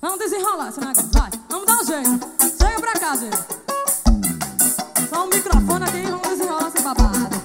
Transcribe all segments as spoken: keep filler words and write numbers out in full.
Vamos desenrolar, seu negócio, vai. Vamos dar um jeito. Chega pra cá, gente. Só um microfone aqui e vamos desenrolar essa babada.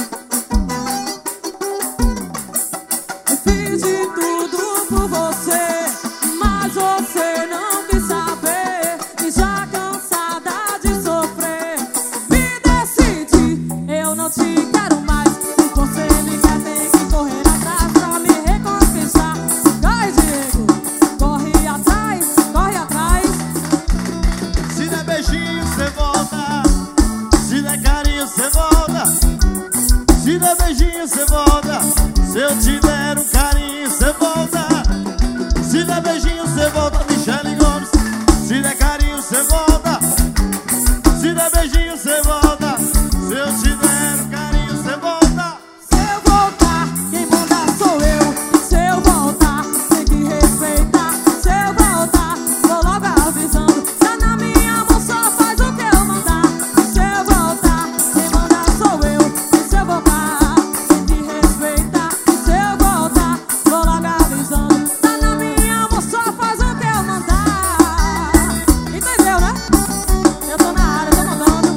Eu fiz de tudo por você, mas você não quis saber. E já cansada de sofrer, me decidi, eu não te quero mais. Se você me quer, tem que correr atrás pra me reconquistar. Corre, Diego, corre atrás, corre atrás. Se der beijinho, cê volta. Se der carinho, cê volta. Se der beijinho, cê volta. Se eu te der um carinho, cê volta. Se der beijinho, cê volta, Michele Gomes. Se der carinho, cê volta. Se der beijinho, cê volta. Se eu te der um carinho, cê volta. Se eu voltar, quem manda sou eu. Se eu voltar, tem que respeitar. Se eu voltar, vou logo avisando. Tá na minha mão, só faz o que eu mandar. Se eu voltar, quem manda sou eu. Se eu voltar, tem que respeitar. Se eu voltar, vou logo avisando. Tá na minha mão, só faz o que eu mandar. Entendeu, né? Eu tô na área, tô mandando.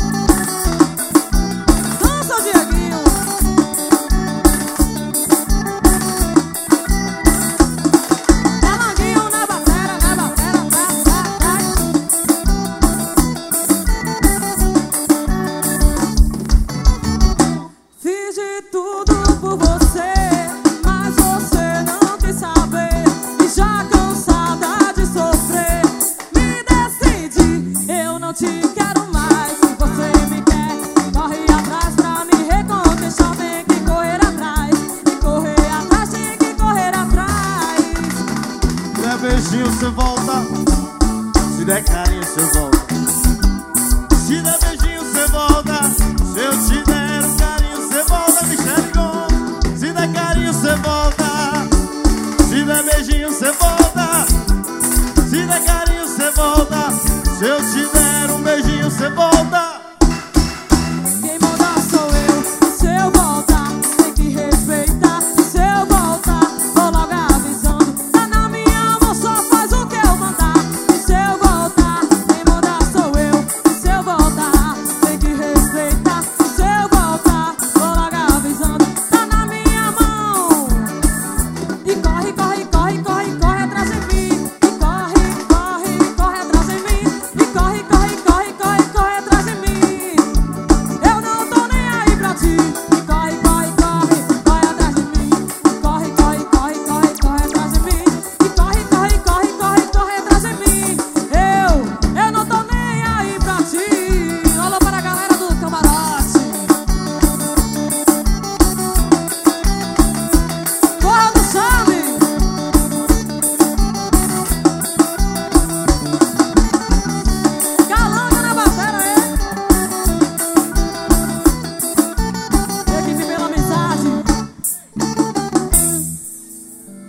Dança, Dieguinho. É manguinho na batera, na batera, tá, tá, tá. Fiz de tudo por você, mas você não quis saber. E já cansada de sofrer, me decidi, eu não te quero mais. Se você me quer, corre atrás pra me reconquistar. Tem que correr atrás, e correr atrás, tem que correr atrás. Se der beijinho, cê volta. Se der carinho, cê volta. Se der beijinho, cê volta. Se eu te